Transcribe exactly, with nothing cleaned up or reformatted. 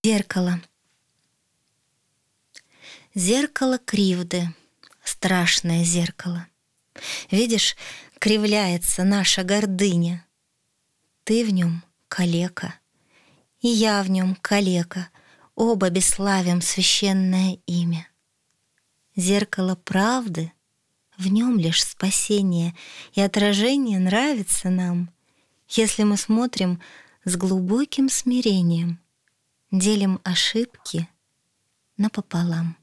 Зеркало. Зеркало кривды, страшное зеркало. Видишь, кривляется наша гордыня. Ты в нем калека, и я в нем калека, оба бесславим священное имя. Зеркало правды, в нем лишь спасение, и отражение нравится нам, если мы смотрим с глубоким смирением, делим ошибки напополам.